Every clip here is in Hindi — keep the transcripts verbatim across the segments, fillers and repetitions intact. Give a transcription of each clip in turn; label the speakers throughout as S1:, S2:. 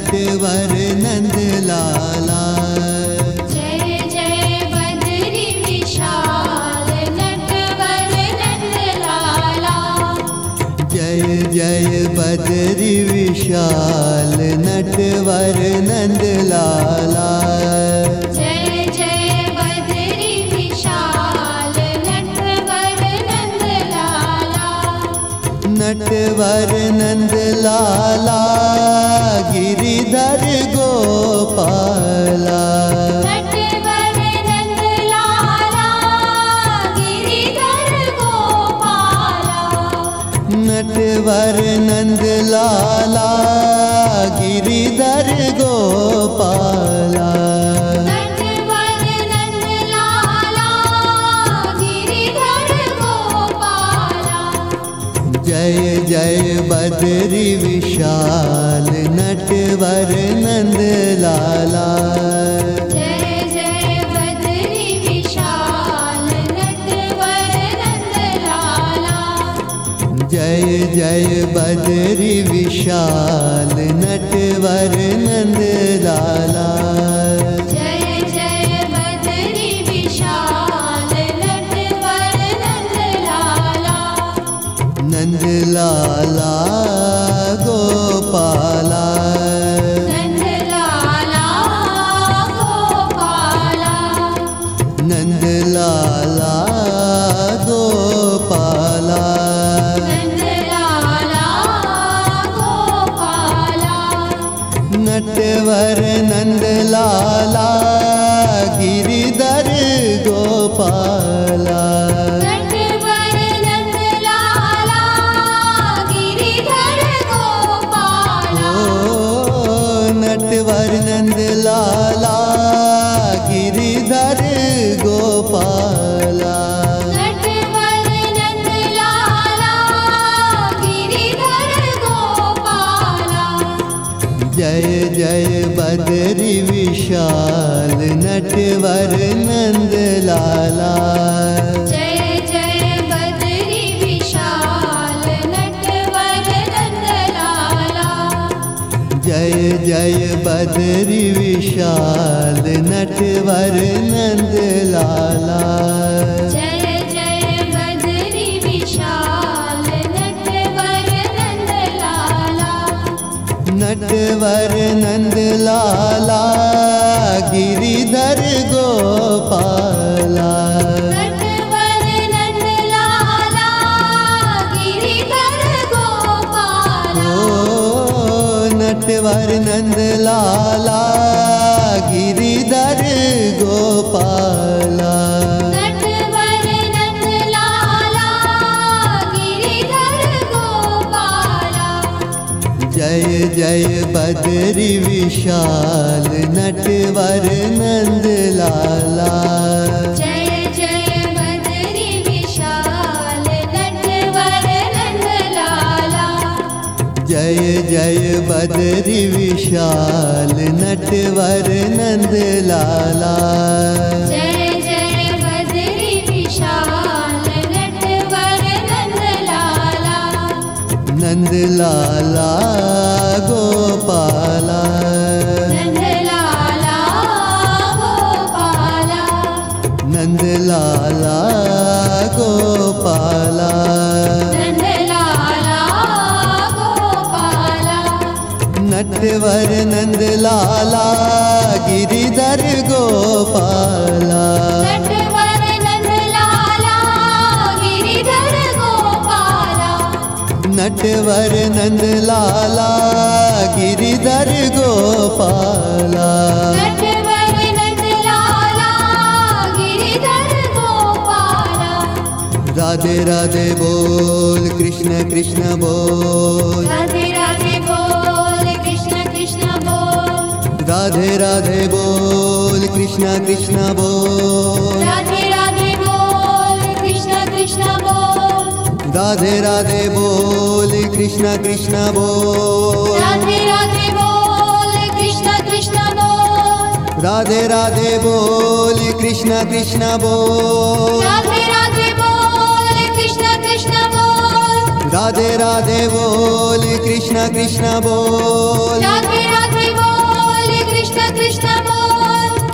S1: नटवर नंद लाला।
S2: जय जय बद्री विशाल नटवर नंद लाला।
S1: जय जय बद्री विशाल नटवर नंद लाला।
S2: जय जय बद्री विशाल नटवर नंद लाला।
S1: नटवर नंद लाला गिरिधर गोपाला।
S2: नटवर नंद लाला गिरिधर गोपाला।
S1: नटवर नंद लाला गिरिधर गोपाला।
S2: नटवर नंद लाला गिरिधर गोपाला।
S1: जय जय बद्री विशाल नटवर नंद लाला।
S2: जय जय बद्री विशाल नटवर नंद लाला।
S1: जय जय बद्री विशाल नटवर नंद लाला।
S2: जय जय बद्री विशाल नटवर नंद लाला।
S1: नंद लाला गोपाला।
S2: नंद लाला गोपाला।
S1: नंद लाला गोपाला।
S2: नंद लाला गोपाला।
S1: नटवर नंद लाला गिरिधर गोपाला।
S2: नटवर नंद लाला गिरिधर गोपाला।
S1: ओ नटवर नंद लाला गिरिधर गोपाला।
S2: नटवर नंद लाला गिरिधर गोपाला।
S1: जय जय बद्री विशाल नटवर नंद लाला।
S2: जय जय बद्री विशाल नटवर नंद लाला।
S1: जय जय बद्री विशाल नटवर नंद लाला।
S2: जय जय बद्री विशाल नटवर नंद लाला।
S1: नटवर नंद लाला गिरिधर गोपाला।
S2: नटवर नंद लाला गिरिधर गोपाला।
S1: ओ नटवर नंद लाला गिरिधर गोपाला।
S2: नटवर नंद लाला गिरिधर गोपाला।
S1: जय जय बद्री विशाल नटवर नंद लाला।
S2: जय जय बद्री विशाल नटवर नंद लाला।
S1: जय जय बद्री विशाल नटवर नंद लाला।
S2: जय जय बद्री विशाल नटवर नंद लाला।
S1: नंद लाला गोपाला।
S2: नंद लाला गोपाला।
S1: नंद लाला गोपाला।
S2: नंद लाला गोपाला।
S1: नटवर नंद लाला गिरिधर गोपाला।
S2: नटवर नंद लाला गिरिधर गोपाला।
S1: नटवर नंद लाला गिरिधर गोपाला।
S2: नटवर नंद लाला गिरिधर गोपाला।
S1: राधे राधे बोल कृष्ण कृष्ण बोल।
S2: राधे राधे बोल कृष्ण कृष्ण बोल।
S1: राधे राधे बोल कृष्ण कृष्ण बोल।
S2: राधे राधे बोल कृष्ण कृष्ण बोल।
S1: राधे राधे बोल कृष्ण कृष्ण बोल।
S2: राधे राधे बोल कृष्ण कृष्ण बोल।
S1: राधे राधे बोल कृष्ण कृष्ण बोल।
S2: राधे राधे बोल कृष्ण कृष्ण बोल।
S1: राधे राधे बोल कृष्ण कृष्ण बोल।
S2: राधे राधे बोल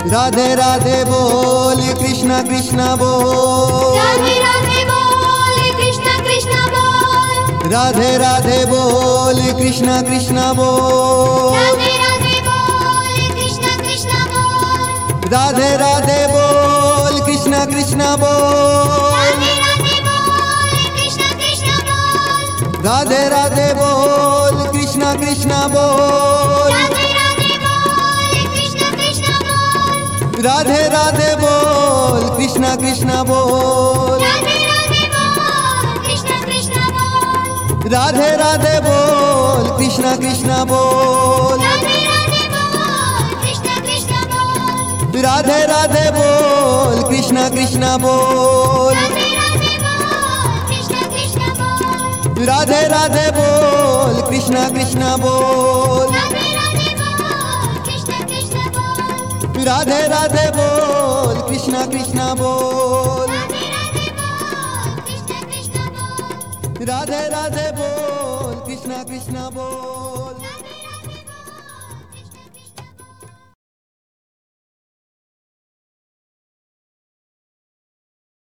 S1: राधे राधे बोल कृष्णा कृष्णा बोल
S2: राधे राधे बोल कृष्ण कृष्ण बोल
S1: राधे राधे बोल कृष्णा कृष्णा बोल
S2: राधे राधे बोल कृष्ण कृष्ण बोल
S1: राधे राधे बोल कृष्णा कृष्णा बोल
S2: राधे राधे बोल कृष्ण कृष्ण बोल
S1: राधे राधे बोल कृष्णा कृष्णा बोल
S2: राधे राधे बोल कृष्ण कृष्ण बोल
S1: राधे राधे बोल कृष्णा कृष्णा बोल राधे राधे बोल कृष्णा कृष्णा बोल राधे राधे बोल कृष्णा कृष्णा बोल राधे राधे बोल कृष्णा कृष्णा बोल